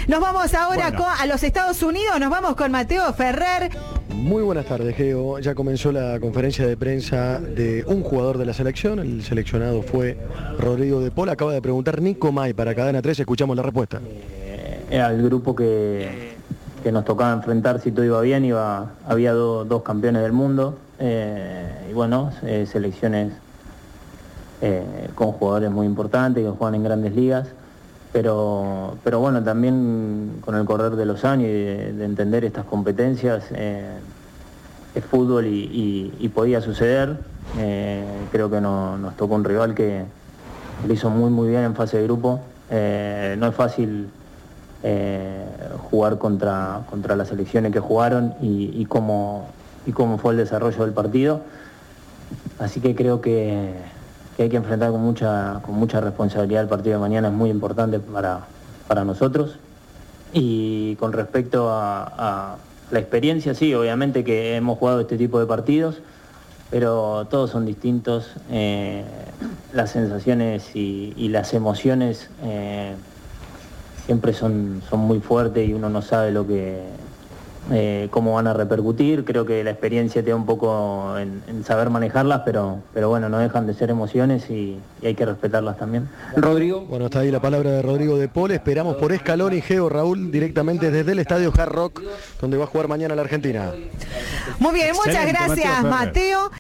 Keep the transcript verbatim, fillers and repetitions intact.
Nos vamos ahora Bueno. con, a los Estados Unidos, nos vamos con Mateo Ferrer. Muy buenas tardes, Geo. Ya comenzó la conferencia de prensa de un jugador de la selección. El seleccionado fue Rodrigo de Paul. Acaba de preguntar Nico May para Cadena tres. Escuchamos la respuesta. Eh, era el grupo que, que nos tocaba enfrentar si todo iba bien. Iba, había do- dos campeones del mundo. Eh, y bueno, eh, selecciones eh, con jugadores muy importantes que juegan en grandes ligas. Pero, pero bueno, también con el correr de los años y de, de entender estas competencias, eh, es fútbol y, y- y podía suceder. Eh, creo que no- nos tocó un rival que lo hizo muy muy bien en fase de grupo. Eh, no es fácil eh, jugar contra, contra las selecciones que jugaron y, y, cómo, y cómo fue el desarrollo del partido. Así que creo que, que hay que enfrentar con mucha, con mucha responsabilidad el partido de mañana, es muy importante para, para nosotros. Y con respecto a, a la experiencia, sí, obviamente que hemos jugado este tipo de partidos, pero todos son distintos. Eh, las sensaciones y, y las emociones eh, siempre son, son muy fuertes y uno no sabe lo que... Eh, cómo van a repercutir. Creo que la experiencia te da un poco en, en saber manejarlas, pero, pero bueno, no dejan de ser emociones y, y hay que respetarlas también. Rodrigo. Bueno, está ahí la palabra de Rodrigo de Paul. Esperamos por Escalón y Geo Raúl directamente desde el estadio Hard Rock, donde va a jugar mañana la Argentina. Muy bien, muchas Excelente, gracias, Mateo Ferrer. Mateo.